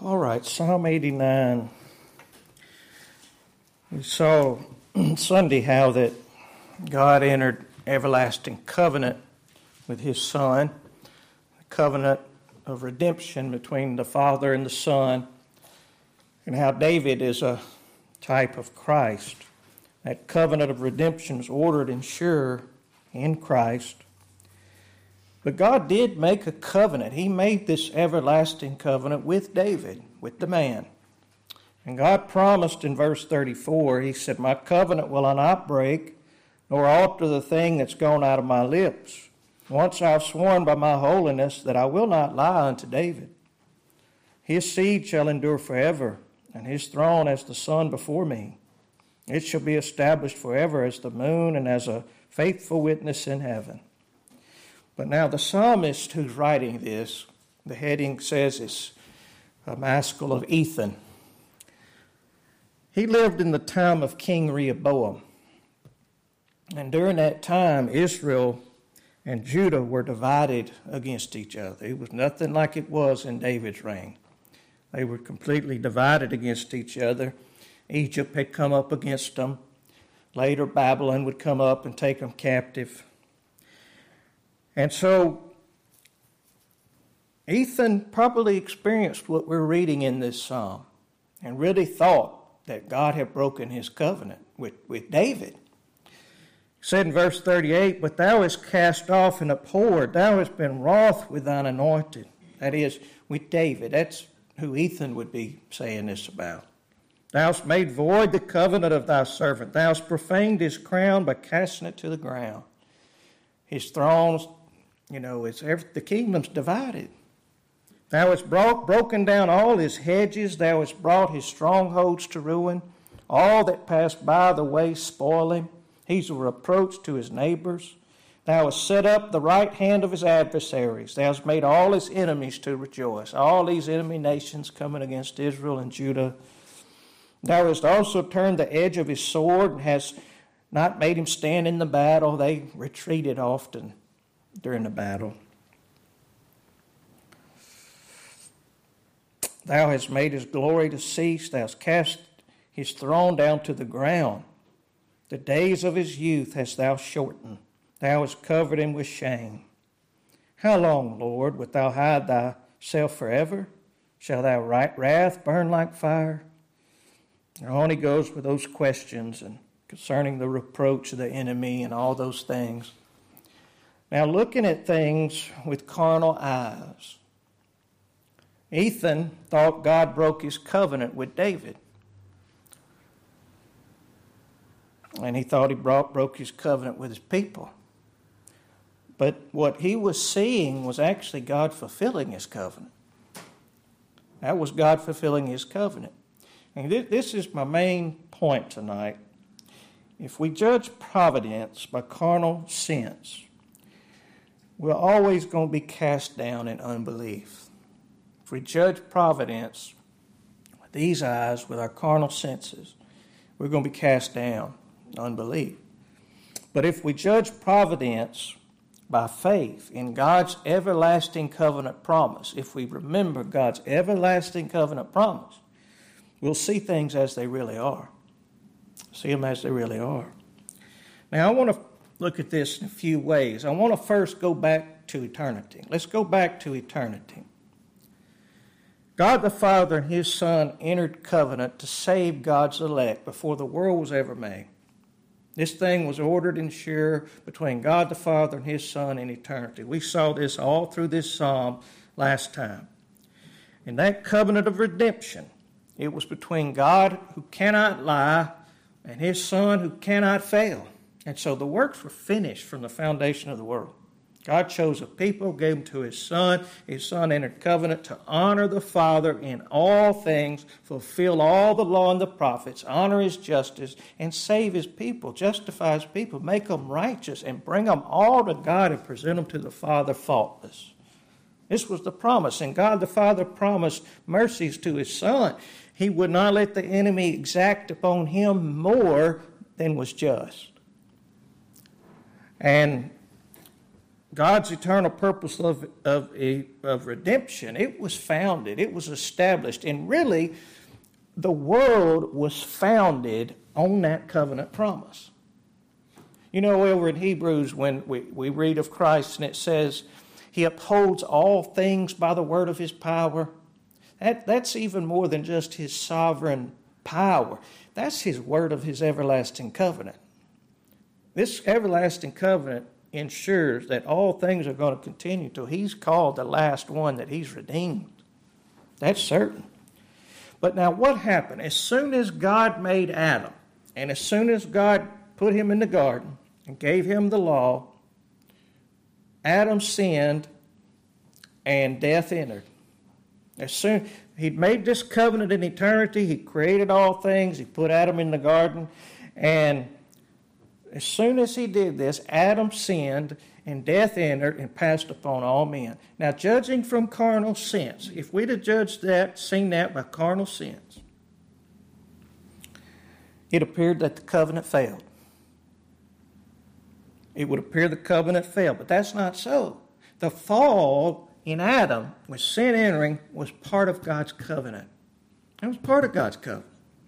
All right, Psalm 89. We saw Sunday how that God entered everlasting covenant with His Son, a covenant of redemption between the Father and the Son, and how David is a type of Christ. That covenant of redemption is ordered and sure in Christ. But God did make a covenant. He made this everlasting covenant with David, with the man. And God promised in verse 34, He said, "My covenant will I not break, nor alter the thing that's gone out of my lips. Once I have sworn by my holiness that I will not lie unto David. His seed shall endure forever, and his throne as the sun before me. It shall be established forever as the moon and as a faithful witness in heaven." But now the psalmist who's writing this, the heading says it's a maskil of Ethan. He lived in the time of King Rehoboam. And during that time, Israel and Judah were divided against each other. It was nothing like it was in David's reign. They were completely divided against each other. Egypt had come up against them. Later, Babylon would come up and take them captive. And so, Ethan probably experienced what we're reading in this psalm and really thought that God had broken his covenant with David. He said in verse 38, "But thou hast cast off and abhorred, thou hast been wroth with thine anointed." That is, with David. That's who Ethan would be saying this about. "Thou hast made void the covenant of thy servant. Thou hast profaned his crown by casting it to the ground." His thrones, the kingdom's divided. Thou hast broken down all his hedges. Thou hast brought his strongholds to ruin. All that pass by the way spoil him. He's a reproach to his neighbors. Thou hast set up the right hand of his adversaries. Thou hast made all his enemies to rejoice. All these enemy nations coming against Israel and Judah. Thou hast also turned the edge of his sword and hast not made him stand in the battle. They retreated often during the battle. Thou hast made his glory to cease. Thou hast cast his throne down to the ground. The days of his youth hast thou shortened. Thou hast covered him with shame. How long, Lord, wilt thou hide thyself forever? Shall thy wrath burn like fire? And on he goes with those questions and concerning the reproach of the enemy and all those things. Now, looking at things with carnal eyes, Ethan thought God broke his covenant with David. And he thought he broke his covenant with his people. But what he was seeing was actually God fulfilling his covenant. That was God fulfilling his covenant. And this is my main point tonight. If we judge providence by carnal sense, we're always going to be cast down in unbelief. If we judge providence with these eyes, with our carnal senses, we're going to be cast down in unbelief. But if we judge providence by faith in God's everlasting covenant promise, if we remember God's everlasting covenant promise, we'll see things as they really are. See them as they really are. Now, I want to look at this in a few ways. I want to first go back to eternity. Let's go back to eternity. God the Father and His Son entered covenant to save God's elect before the world was ever made. This thing was ordered and sure between God the Father and His Son in eternity. We saw this all through this psalm last time. In that covenant of redemption, it was between God who cannot lie and His Son who cannot fail. And so the works were finished from the foundation of the world. God chose a people, gave them to His Son. His Son entered covenant to honor the Father in all things, fulfill all the law and the prophets, honor His justice, and save His people, justify His people, make them righteous, and bring them all to God and present them to the Father faultless. This was the promise, and God the Father promised mercies to His Son. He would not let the enemy exact upon Him more than was just. And God's eternal purpose of redemption, it was founded, it was established, and really the world was founded on that covenant promise. You know, over in Hebrews, when we read of Christ and it says, He upholds all things by the word of His power. That's even more than just His sovereign power. That's His word of His everlasting covenant. This everlasting covenant ensures that all things are going to continue till He's called the last one that He's redeemed. That's certain. But now what happened? As soon as God made Adam, and as soon as God put him in the garden and gave him the law, Adam sinned and death entered. As soon He'd made this covenant in eternity, He created all things, He put Adam in the garden, and as soon as He did this, Adam sinned and death entered and passed upon all men. Now, judging from carnal sense, if we'd have judged that, seen that by carnal sense, it appeared that the covenant failed. It would appear the covenant failed, but that's not so. The fall in Adam, with sin entering, was part of God's covenant. It was part of God's covenant.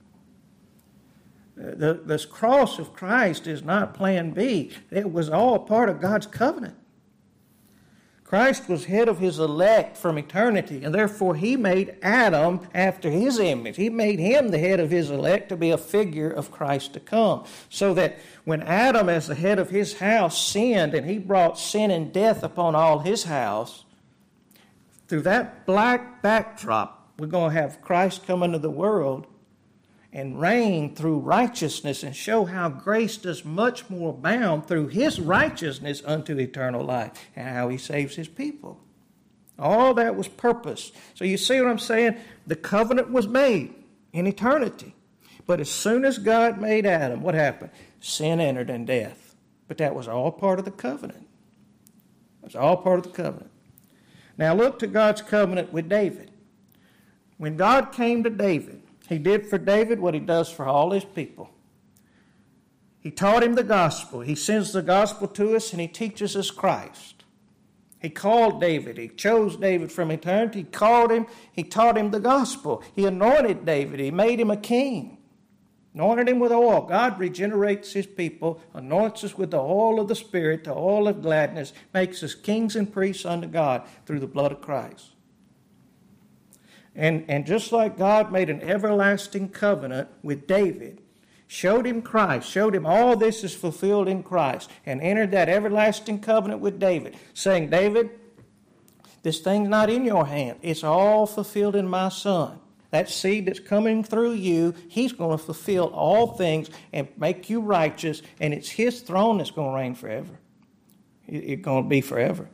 This cross of Christ is not plan B. It was all part of God's covenant. Christ was head of His elect from eternity, and therefore He made Adam after His image. He made him the head of His elect to be a figure of Christ to come. So that when Adam, as the head of his house, sinned, and he brought sin and death upon all his house, through that black backdrop, we're going to have Christ come into the world and reign through righteousness and show how grace does much more abound through His righteousness unto eternal life and how He saves His people. All that was purpose. So you see what I'm saying? The covenant was made in eternity. But as soon as God made Adam, what happened? Sin entered and death. But that was all part of the covenant. It was all part of the covenant. Now look to God's covenant with David. When God came to David, He did for David what He does for all His people. He taught him the gospel. He sends the gospel to us and He teaches us Christ. He called David. He chose David from eternity. He called him. He taught him the gospel. He anointed David. He made him a king. Anointed him with oil. God regenerates His people, anoints us with the oil of the Spirit, the oil of gladness, makes us kings and priests unto God through the blood of Christ. And just like God made an everlasting covenant with David, showed him Christ, showed him all this is fulfilled in Christ, and entered that everlasting covenant with David, saying, David, this thing's not in your hand. It's all fulfilled in my Son. That seed that's coming through you, He's going to fulfill all things and make you righteous, and it's His throne that's going to reign forever. It's going to be forever.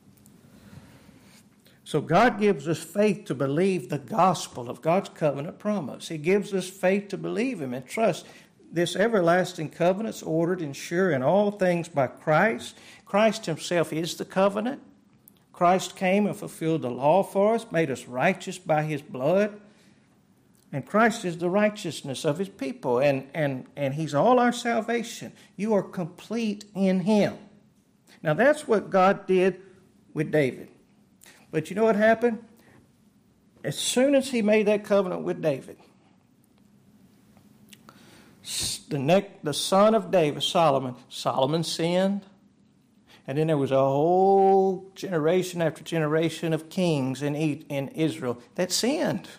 So God gives us faith to believe the gospel of God's covenant promise. He gives us faith to believe Him and trust. This everlasting covenant's ordered and sure in all things by Christ. Christ Himself is the covenant. Christ came and fulfilled the law for us, made us righteous by His blood. And Christ is the righteousness of His people. And He's all our salvation. You are complete in Him. Now that's what God did with David. But you know what happened? As soon as He made that covenant with David, the son of David, Solomon sinned. And then there was a whole generation after generation of kings in Israel that sinned.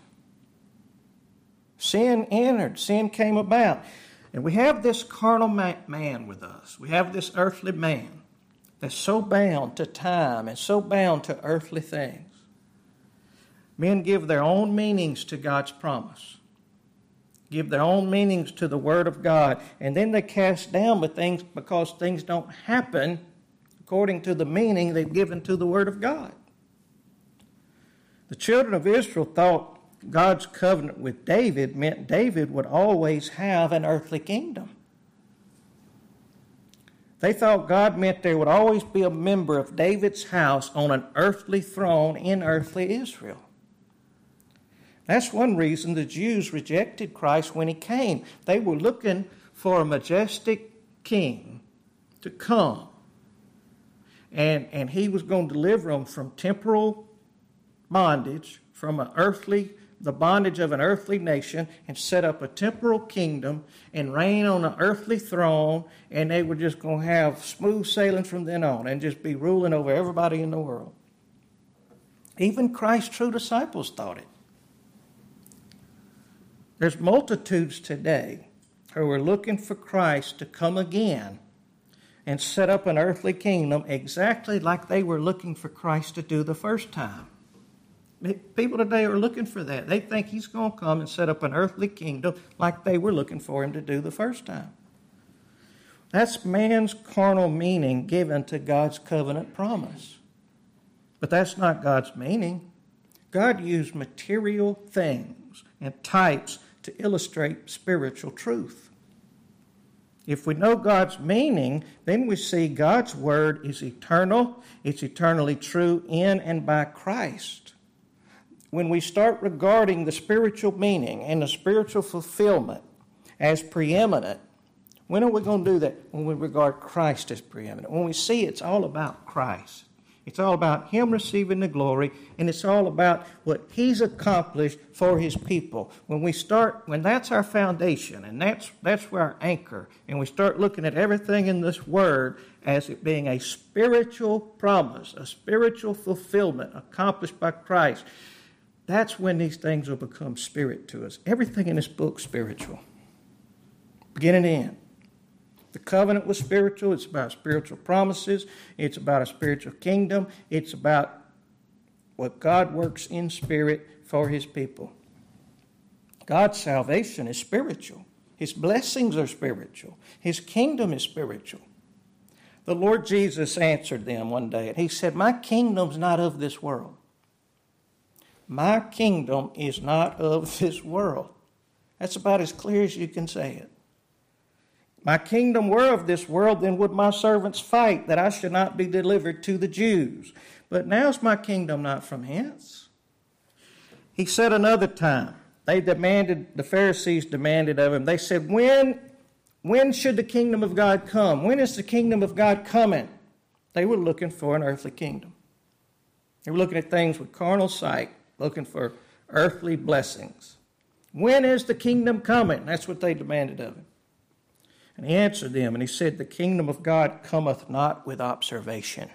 Sin entered. Sin came about. And we have this carnal man with us. We have this earthly man that's so bound to time and so bound to earthly things. Men give their own meanings to God's promise. Give their own meanings to the Word of God. And then they cast down with things because things don't happen according to the meaning they've given to the Word of God. The children of Israel thought God's covenant with David meant David would always have an earthly kingdom. They thought God meant there would always be a member of David's house on an earthly throne in earthly Israel. That's one reason the Jews rejected Christ when He came. They were looking for a majestic king to come and he was going to deliver them from temporal bondage, from the bondage of an earthly nation, and set up a temporal kingdom and reign on an earthly throne, and they were just going to have smooth sailing from then on and just be ruling over everybody in the world. Even Christ's true disciples thought it. There's multitudes today who are looking for Christ to come again and set up an earthly kingdom exactly like they were looking for Christ to do the first time. People today are looking for that. They think he's going to come and set up an earthly kingdom like they were looking for him to do the first time. That's man's carnal meaning given to God's covenant promise. But that's not God's meaning. God used material things and types to illustrate spiritual truth. If we know God's meaning, then we see God's word is eternal. It's eternally true in and by Christ. When we start regarding the spiritual meaning and the spiritual fulfillment as preeminent, when are we going to do that? When we regard Christ as preeminent. When we see it's all about Christ. It's all about him receiving the glory, and it's all about what he's accomplished for his people. When that's our foundation, and that's where our anchor, and we start looking at everything in this word as it being a spiritual promise, a spiritual fulfillment accomplished by Christ, that's when these things will become spirit to us. Everything in this book is spiritual, beginning to end. The covenant was spiritual. It's about spiritual promises. It's about a spiritual kingdom. It's about what God works in spirit for his people. God's salvation is spiritual. His blessings are spiritual. His kingdom is spiritual. The Lord Jesus answered them one day, and he said, "My kingdom's not of this world. My kingdom is not of this world." That's about as clear as you can say it. My kingdom were of this world, then would my servants fight, that I should not be delivered to the Jews. But now's my kingdom not from hence. He said another time, the Pharisees demanded of him, they said, when should the kingdom of God come? When is the kingdom of God coming? They were looking for an earthly kingdom. They were looking at things with carnal sight, looking for earthly blessings. When is the kingdom coming? That's what they demanded of him. And he answered them, and he said, "The kingdom of God cometh not with observation."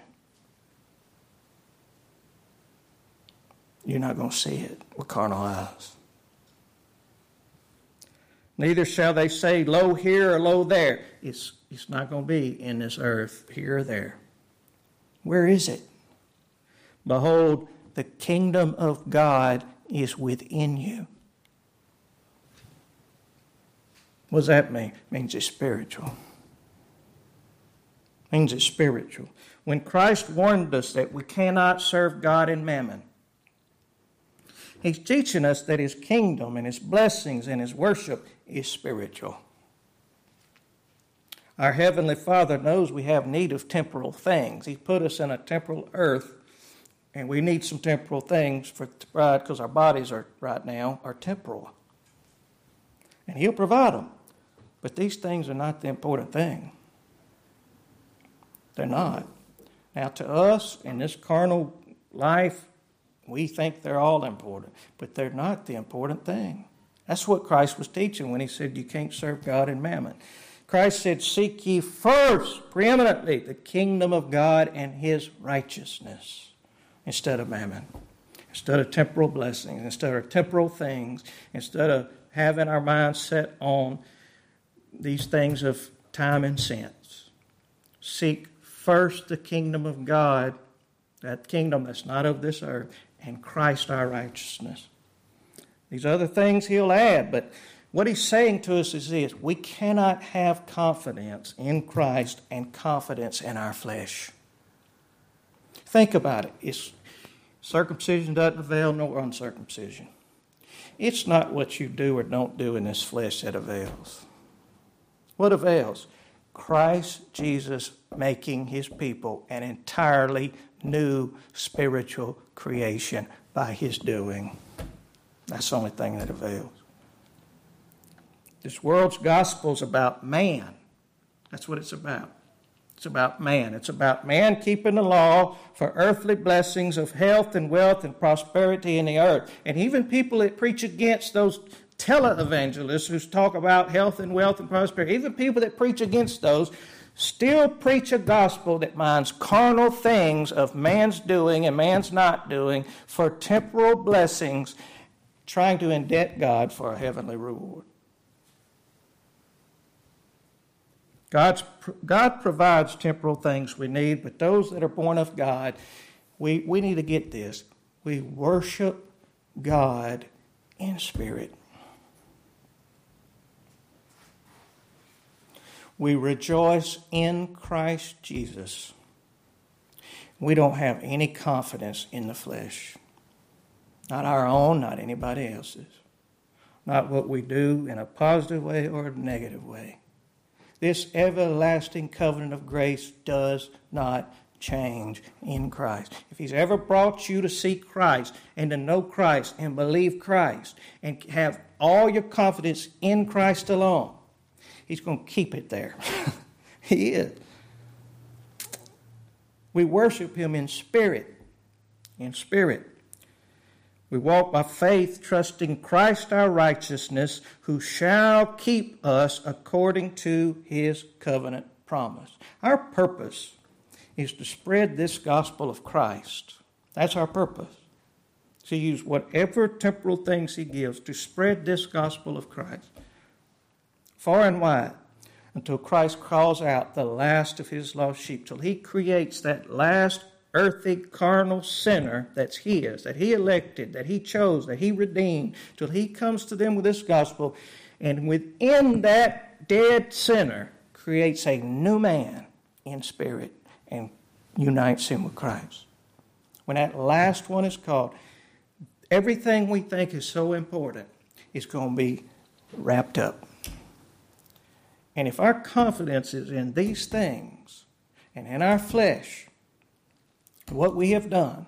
You're not going to see it with carnal eyes. Neither shall they say, "Lo here or lo there." It's not going to be in this earth, here or there. Where is it? Behold, the kingdom of God is within you. What does that mean? It means it's spiritual. It means it's spiritual. When Christ warned us that we cannot serve God and mammon, he's teaching us that his kingdom and his blessings and his worship is spiritual. Our Heavenly Father knows we have need of temporal things. He put us in a temporal earth, and we need some temporal things to provide because our bodies right now are temporal. And he'll provide them. But these things are not the important thing. They're not. Now, to us, in this carnal life, we think they're all important. But they're not the important thing. That's what Christ was teaching when he said you can't serve God and mammon. Christ said, "Seek ye first, preeminently, the kingdom of God and his righteousness," instead of mammon, instead of temporal blessings, instead of temporal things, instead of having our minds set on these things of time and sense. Seek first the kingdom of God, that kingdom that's not of this earth, and Christ our righteousness. These other things he'll add, but what he's saying to us is this: we cannot have confidence in Christ and confidence in our flesh. Think about it. Circumcision doesn't avail, nor uncircumcision. It's not what you do or don't do in this flesh that avails. What avails? Christ Jesus making his people an entirely new spiritual creation by his doing. That's the only thing that avails. This world's gospel is about man. That's what it's about. It's about man. It's about man keeping the law for earthly blessings of health and wealth and prosperity in the earth. And even people that preach against those televangelists who talk about health and wealth and prosperity, even people that preach against those, still preach a gospel that minds carnal things of man's doing and man's not doing for temporal blessings, trying to indebt God for a heavenly reward. God provides temporal things we need, but those that are born of God, we need to get this. We worship God in spirit. We rejoice in Christ Jesus. We don't have any confidence in the flesh. Not our own, not anybody else's. Not what we do in a positive way or a negative way. This everlasting covenant of grace does not change in Christ. If He's ever brought you to see Christ and to know Christ and believe Christ and have all your confidence in Christ alone, He's going to keep it there. He is. We worship Him in spirit. In spirit. We walk by faith, trusting Christ our righteousness, who shall keep us according to His covenant promise. Our purpose is to spread this gospel of Christ. That's our purpose. To use whatever temporal things He gives to spread this gospel of Christ far and wide, until Christ calls out the last of His lost sheep, till He creates that last earthly, carnal sinner that's His, that He elected, that He chose, that He redeemed, till He comes to them with this gospel, and within that dead sinner creates a new man in spirit and unites him with Christ. When that last one is called, everything we think is so important is going to be wrapped up. And if our confidence is in these things and in our flesh, what we have done,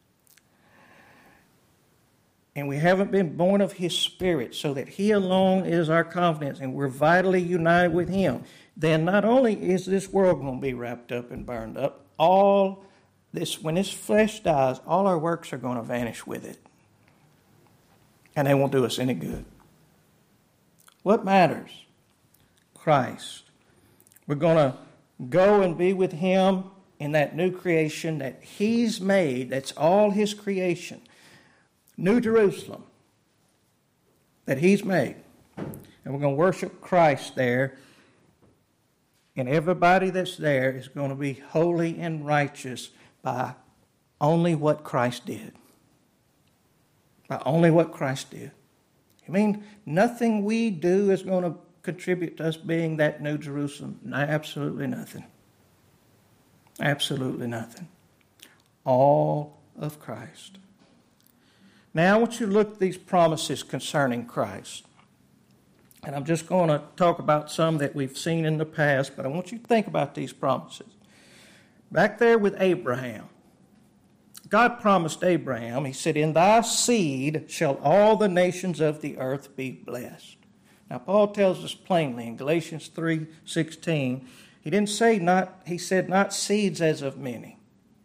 and we haven't been born of His Spirit so that He alone is our confidence and we're vitally united with Him, then not only is this world going to be wrapped up and burned up, when this flesh dies, all our works are going to vanish with it. And they won't do us any good. What matters? Christ. We're going to go and be with Him in that new creation that He's made. That's all His creation. New Jerusalem that He's made. And we're going to worship Christ there. And everybody that's there is going to be holy and righteous by only what Christ did. By only what Christ did. I mean, nothing we do is going to contribute to us being that New Jerusalem. No, absolutely nothing. Absolutely nothing. All of Christ. Now I want you to look at these promises concerning Christ. And I'm just going to talk about some that we've seen in the past, but I want you to think about these promises. Back there with Abraham, God promised Abraham, He said, "In thy seed shall all the nations of the earth be blessed." Now, Paul tells us plainly in Galatians 3:16, he said not seeds as of many,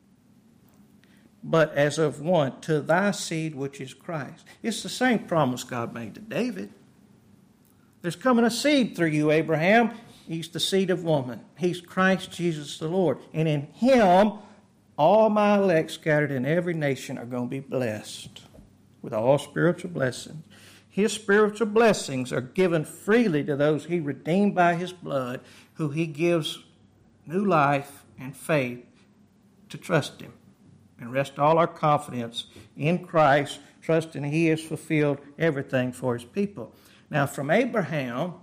but as of one, to thy seed which is Christ. It's the same promise God made to David. There's coming a seed through you, Abraham. He's the seed of woman. He's Christ Jesus the Lord. And in Him, all my elect scattered in every nation are going to be blessed with all spiritual blessings. His spiritual blessings are given freely to those He redeemed by His blood, who He gives new life and faith to trust Him and rest all our confidence in Christ, trusting He has fulfilled everything for His people. Now, from Abraham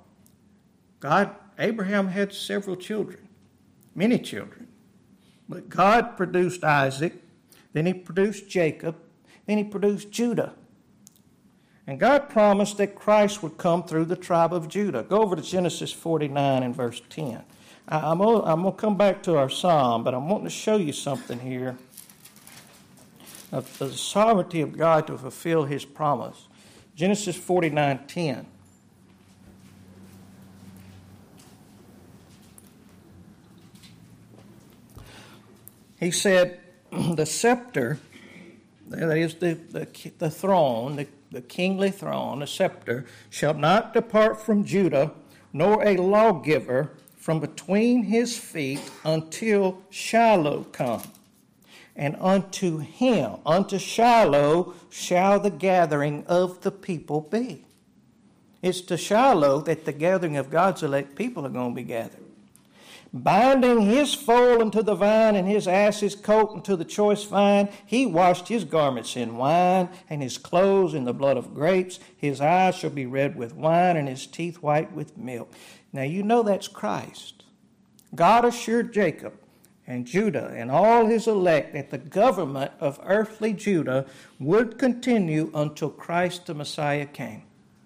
had several children, many children. But God produced Isaac, then He produced Jacob, then He produced Judah. And God promised that Christ would come through the tribe of Judah. Go over to Genesis 49 and verse 10. I'm going to come back to our psalm, but I'm wanting to show you something here of the sovereignty of God to fulfill His promise. Genesis 49:10. He said, the scepter, that is the throne, the kingly throne, the scepter, shall not depart from Judah, nor a lawgiver from between his feet until Shiloh come. And unto him, unto Shiloh, shall the gathering of the people be. It's to Shiloh that the gathering of God's elect people are going to be gathered. Binding his foal unto the vine, and his ass's coat unto the choice vine, he washed his garments in wine, and his clothes in the blood of grapes. His eyes shall be red with wine, and his teeth white with milk. Now you know that's Christ. God assured Jacob and Judah and all his elect that the government of earthly Judah would continue until Christ the Messiah came.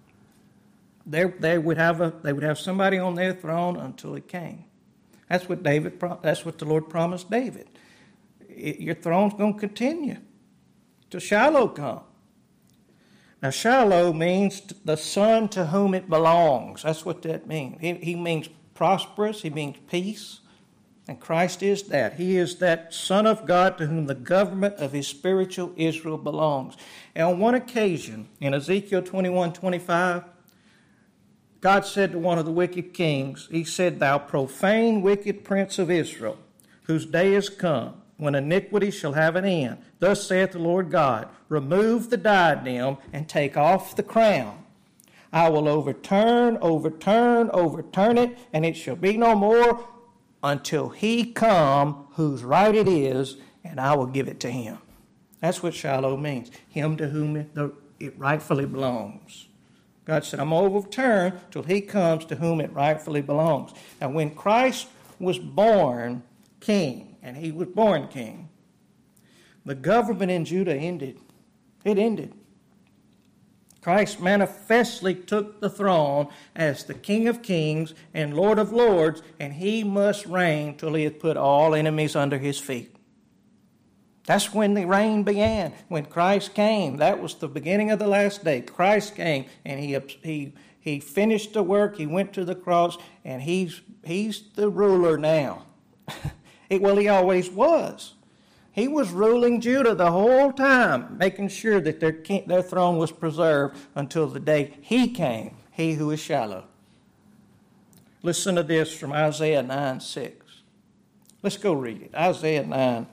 They would have somebody on their throne until he came. That's what the Lord promised David. Your throne's going to continue till Shiloh come. Now Shiloh means the son to whom it belongs. That's what that means. He means prosperous. He means peace. And Christ is that. He is that Son of God to whom the government of his spiritual Israel belongs. And on one occasion, in Ezekiel 21:25, God said to one of the wicked kings, he said, "Thou profane wicked prince of Israel, whose day is come, when iniquity shall have an end. Thus saith the Lord God, remove the diadem and take off the crown. I will overturn it, and it shall be no more until he come whose right it is, and I will give it to him." That's what Shiloh means, him to whom it rightfully belongs. God said, I'm going to overturn till he comes to whom it rightfully belongs. And when Christ was born king, and he was born king, the government in Judah ended. It ended. Christ manifestly took the throne as the King of Kings and Lord of Lords, and he must reign till he had put all enemies under his feet. That's when the reign began, when Christ came. That was the beginning of the last day. Christ came, and he finished the work. He went to the cross, and he's the ruler now. He always was. He was ruling Judah the whole time, making sure that their throne was preserved until the day he came, he who is Shiloh. Listen to this from Isaiah 9:6. Let's go read it. Isaiah 9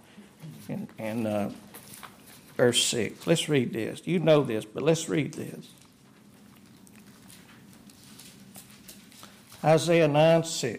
and verse 6. Let's read this. You know this, but let's read this. Isaiah 9:6.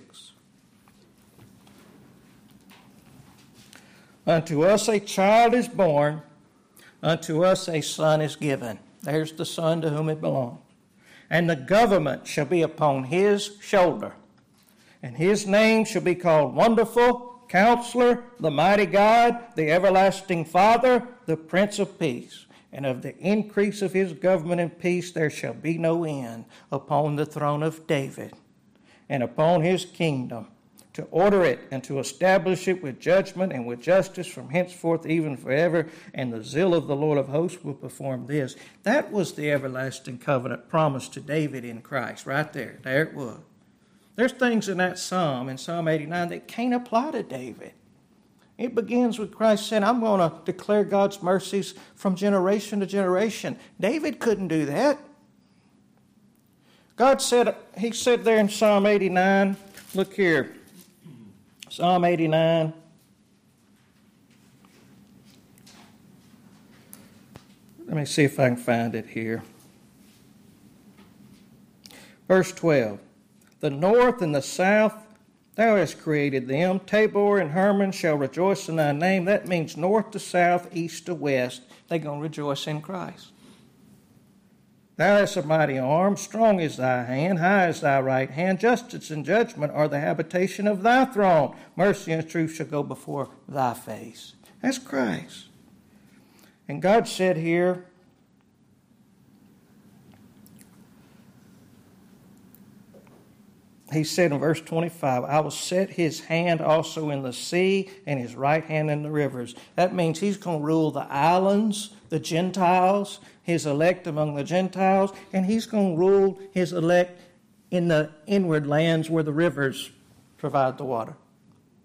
Unto us a child is born, unto us a son is given. There's the son to whom it belongs. And the government shall be upon his shoulder. And his name shall be called Wonderful, Counselor, the Mighty God, the Everlasting Father, the Prince of Peace. And of the increase of his government and peace there shall be no end upon the throne of David and upon his kingdom, to order it and to establish it with judgment and with justice from henceforth even forever. And the zeal of the Lord of hosts will perform this. That was the everlasting covenant promised to David in Christ, right there. There it was. There's things in that psalm, in Psalm 89, that can't apply to David. It begins with Christ saying, I'm going to declare God's mercies from generation to generation. David couldn't do that. God said, he said there in Psalm 89, look here, Psalm 89. Let me see if I can find it here. Verse 12. The north and the south, thou hast created them. Tabor and Hermon shall rejoice in thy name. That means north to south, east to west. They're going to rejoice in Christ. Thou hast a mighty arm, strong is thy hand, high is thy right hand. Justice and judgment are the habitation of thy throne. Mercy and truth shall go before thy face. That's Christ. And God said here, he said in verse 25, I will set his hand also in the sea and his right hand in the rivers. That means he's going to rule the islands, the Gentiles, his elect among the Gentiles, and he's going to rule his elect in the inward lands where the rivers provide the water.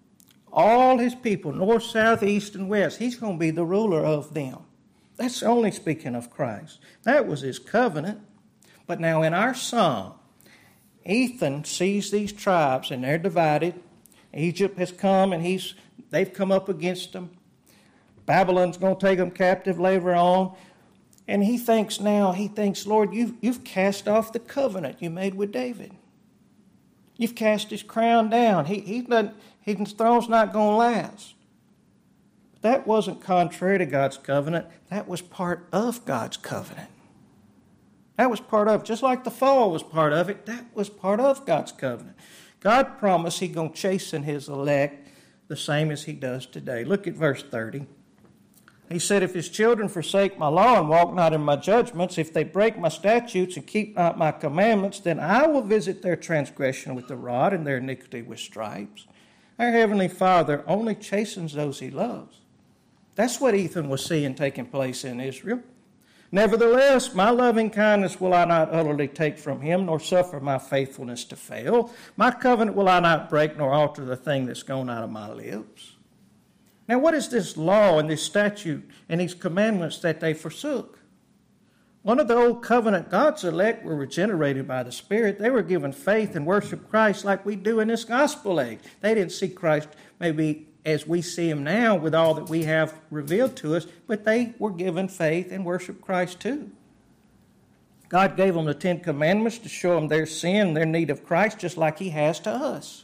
All his people, north, south, east, and west, he's going to be the ruler of them. That's only speaking of Christ. That was his covenant. But now in our psalm, Ethan sees these tribes and they're divided. Egypt has come and they've come up against them. Babylon's going to take them captive later on. And he thinks, Lord, you've cast off the covenant you made with David. You've cast his crown down. His throne's not going to last. That wasn't contrary to God's covenant. That was part of God's covenant. That was part of it. Just like the fall was part of it, that was part of God's covenant. God promised he's going to chasten his elect the same as he does today. Look at verse 30. He said, if his children forsake my law and walk not in my judgments, if they break my statutes and keep not my commandments, then I will visit their transgression with the rod and their iniquity with stripes. Our Heavenly Father only chastens those he loves. That's what Ethan was seeing taking place in Israel. Nevertheless, my loving kindness will I not utterly take from him, nor suffer my faithfulness to fail. My covenant will I not break, nor alter the thing that's gone out of my lips. Now, what is this law and this statute and these commandments that they forsook? One of the old covenant, God's elect were regenerated by the Spirit. They were given faith and worship Christ like we do in this gospel age. They didn't see Christ maybe as we see him now with all that we have revealed to us, but they were given faith and worship Christ too. God gave them the 10 Commandments to show them their sin and their need of Christ, just like he has to us.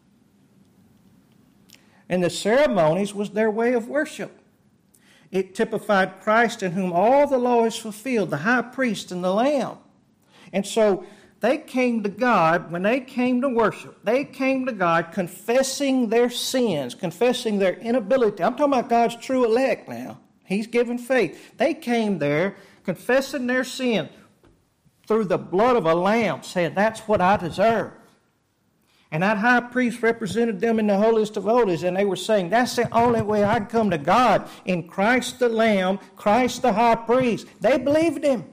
And the ceremonies was their way of worship. It typified Christ in whom all the law is fulfilled, the high priest and the Lamb. And so they came to God, when they came to worship, they came to God confessing their sins, confessing their inability. I'm talking about God's true elect now. He's given faith. They came there confessing their sin through the blood of a lamb, saying, that's what I deserve. And that high priest represented them in the holiest of holies, and they were saying, that's the only way I can come to God, in Christ the Lamb, Christ the high priest. They believed him.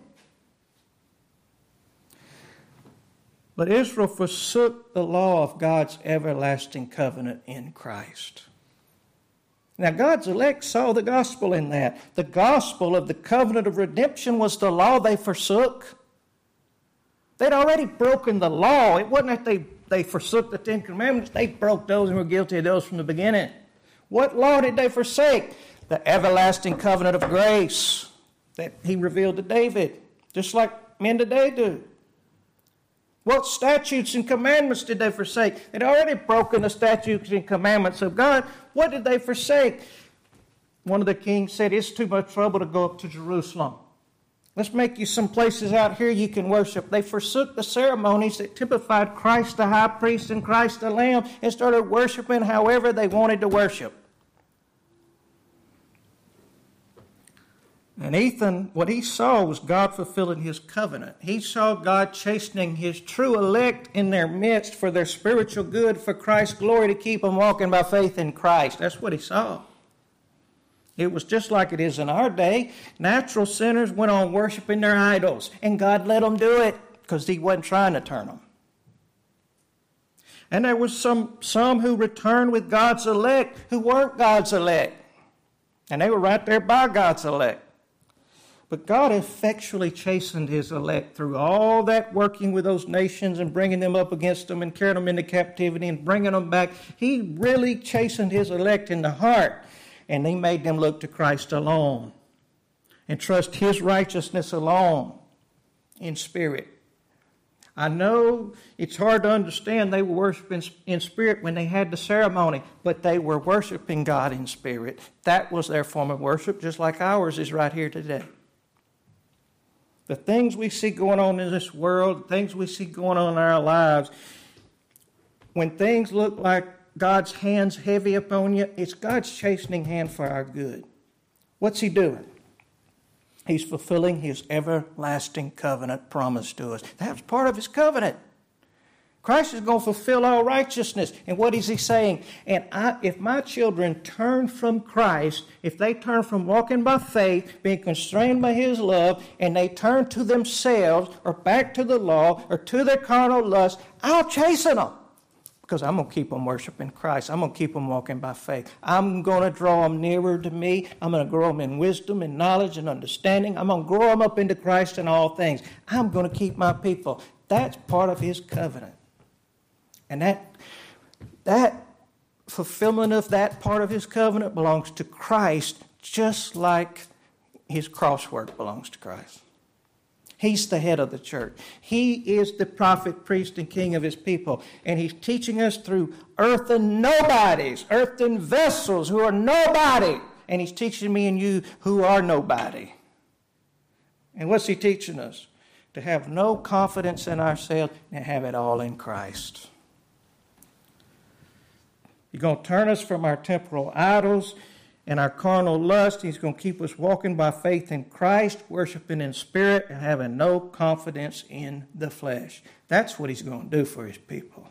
But Israel forsook the law of God's everlasting covenant in Christ. Now, God's elect saw the gospel in that. The gospel of the covenant of redemption was the law they forsook. They'd already broken the law. It wasn't that they forsook the 10 Commandments. They broke those and were guilty of those from the beginning. What law did they forsake? The everlasting covenant of grace that he revealed to David, just like men today do. What statutes and commandments did they forsake? They'd already broken the statutes and commandments of God. What did they forsake? One of the kings said, it's too much trouble to go up to Jerusalem. Let's make you some places out here you can worship. They forsook the ceremonies that typified Christ the high priest and Christ the Lamb and started worshiping however they wanted to worship. And Ethan, what he saw was God fulfilling his covenant. He saw God chastening his true elect in their midst for their spiritual good, for Christ's glory, to keep them walking by faith in Christ. That's what he saw. It was just like it is in our day. Natural sinners went on worshiping their idols, and God let them do it because he wasn't trying to turn them. And there was some who returned with God's elect who weren't God's elect. And they were right there by God's elect. But God effectually chastened his elect through all that working with those nations and bringing them up against them and carrying them into captivity and bringing them back. He really chastened his elect in the heart. And he made them look to Christ alone and trust his righteousness alone in spirit. I know it's hard to understand they were worshiping in spirit when they had the ceremony, but they were worshiping God in spirit. That was their form of worship, just like ours is right here today. The things we see going on in this world, things we see going on in our lives, when things look like God's hand's heavy upon you, it's God's chastening hand for our good. What's he doing? He's fulfilling his everlasting covenant promise to us. That's part of his covenant. Christ is going to fulfill all righteousness. And what is he saying? And if my children turn from Christ, if they turn from walking by faith, being constrained by his love, and they turn to themselves or back to the law or to their carnal lust, I'll chasten them. because I'm going to keep them worshiping Christ. I'm going to keep them walking by faith. I'm going to draw them nearer to me. I'm going to grow them in wisdom and knowledge and understanding. I'm going to grow them up into Christ in all things. I'm going to keep my people. That's part of his covenant. And that fulfillment of that part of his covenant belongs to Christ, just like his cross work belongs to Christ. He's the head of the church. He is the prophet, priest, and king of his people. And he's teaching us through earthen nobodies, earthen vessels who are nobody. And he's teaching me and you who are nobody. And what's he teaching us? To have no confidence in ourselves and have it all in Christ. He's going to turn us from our temporal idols and our carnal lust. He's going to keep us walking by faith in Christ, worshiping in spirit, and having no confidence in the flesh. That's what he's going to do for his people.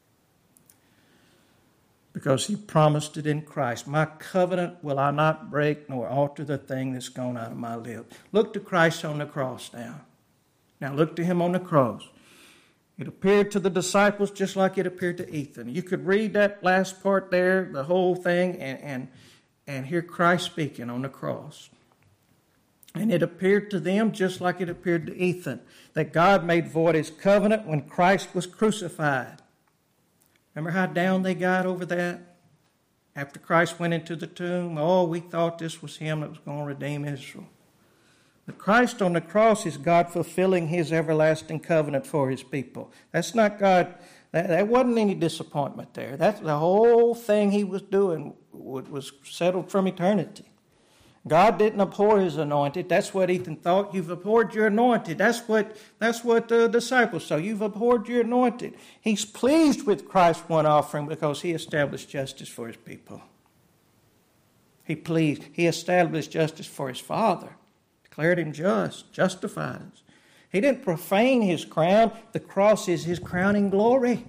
Because he promised it in Christ. My covenant will I not break, nor alter the thing that's gone out of my lips. Look to Christ on the cross now. Now look to him on the cross. It appeared to the disciples just like it appeared to Ethan. You could read that last part there, the whole thing, and hear Christ speaking on the cross. And it appeared to them just like it appeared to Ethan, that God made void his covenant when Christ was crucified. Remember how down they got over that? After Christ went into the tomb, oh, we thought this was him that was going to redeem Israel. But Christ on the cross is God fulfilling his everlasting covenant for his people. That's not God. That wasn't any disappointment there. That's the whole thing he was doing was settled from eternity. God didn't abhor his anointed. That's what Ethan thought. You've abhorred your anointed. That's what the disciples saw. You've abhorred your anointed. He's pleased with Christ's one offering because he established justice for his people. He established justice for his Father. Declared him just, justified us. He didn't profane his crown. The cross is his crowning glory.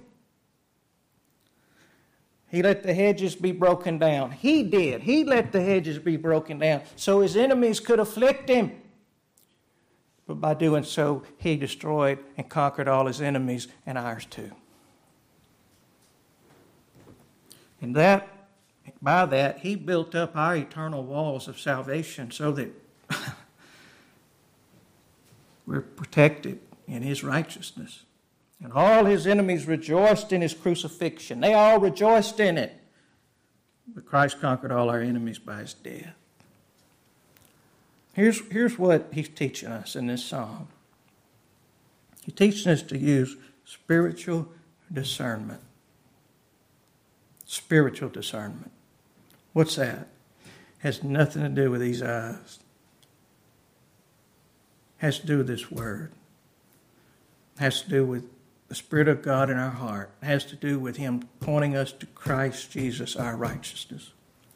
He let the hedges be broken down. He did. He let the hedges be broken down so his enemies could afflict him. But by doing so, he destroyed and conquered all his enemies and ours too. And by that, he built up our eternal walls of salvation so that we're protected in his righteousness. And all his enemies rejoiced in his crucifixion. They all rejoiced in it. But Christ conquered all our enemies by his death. Here's what he's teaching us in this psalm. He's teaching us to use spiritual discernment. Spiritual discernment. What's that? Has nothing to do with these eyes. Has to do with this word. Has to do with the Spirit of God in our heart. Has to do with him pointing us to Christ Jesus, our righteousness.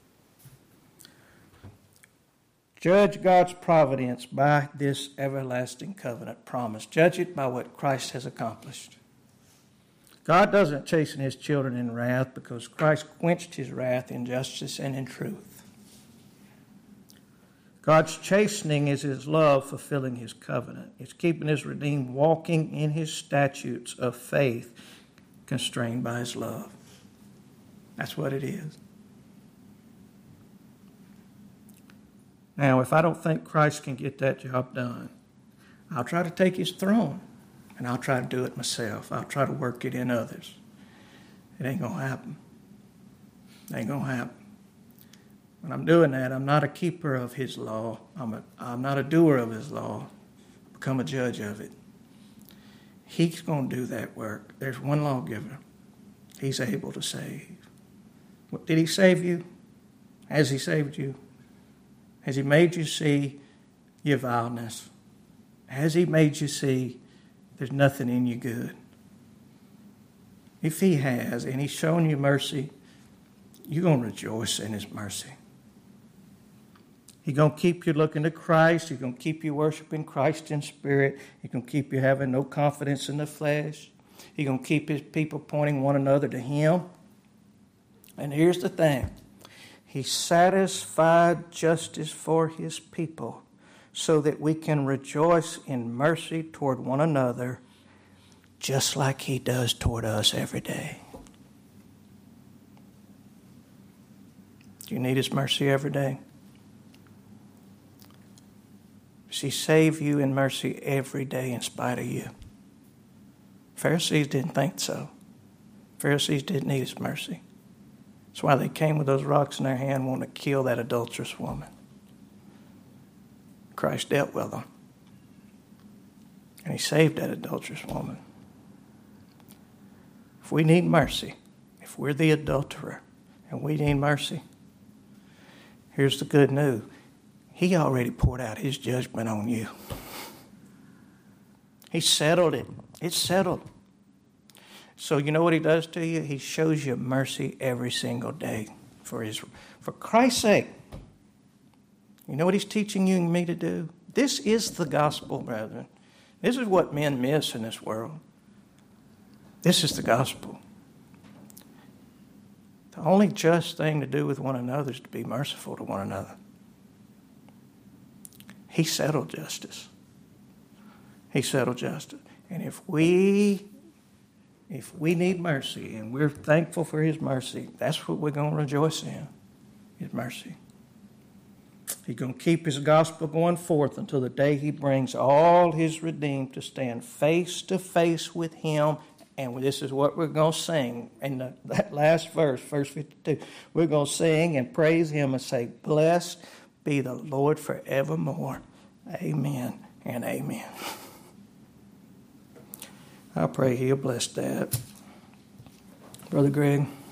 Judge God's providence by this everlasting covenant promise. Judge it by what Christ has accomplished. God doesn't chasten his children in wrath because Christ quenched his wrath in justice and in truth. God's chastening is his love fulfilling his covenant. It's keeping his redeemed walking in his statutes of faith, constrained by his love. That's what it is. Now, if I don't think Christ can get that job done, I'll try to take his throne, and I'll try to do it myself. I'll try to work it in others. It ain't going to happen. It ain't going to happen. When I'm doing that, I'm not a keeper of his law. I'm not a doer of his law. I become a judge of it. He's going to do that work. There's one lawgiver. He's able to save. Did he save you? Has he saved you? Has he made you see your vileness? Has he made you see there's nothing in you good? If he has, and he's shown you mercy, you're going to rejoice in his mercy. He's going to keep you looking to Christ. He's going to keep you worshiping Christ in spirit. He's going to keep you having no confidence in the flesh. He's going to keep his people pointing one another to him. And here's the thing. He satisfied justice for his people so that we can rejoice in mercy toward one another just like he does toward us every day. Do you need His mercy every day? Does He save you in mercy every day in spite of you? Pharisees didn't think so. Pharisees didn't need His mercy. That's why they came with those rocks in their hand wanting to kill that adulterous woman. Christ dealt with them. And He saved that adulterous woman. If we need mercy, if we're the adulterer and we need mercy, here's the good news. He already poured out His judgment on you. He settled it. It's settled. So you know what He does to you? He shows you mercy every single day for Christ's sake. You know what He's teaching you and me to do? This is the gospel, brethren. This is what men miss in this world. This is the gospel. The only just thing to do with one another is to be merciful to one another. He settled justice. He settled justice. And if we need mercy and we're thankful for His mercy, that's what we're going to rejoice in, His mercy. He's going to keep His gospel going forth until the day He brings all His redeemed to stand face to face with Him. And this is what we're going to sing in that last verse, verse 52. We're going to sing and praise Him and say, "Blessed be the Lord forevermore. Amen and amen." I pray He'll bless that. Brother Greg.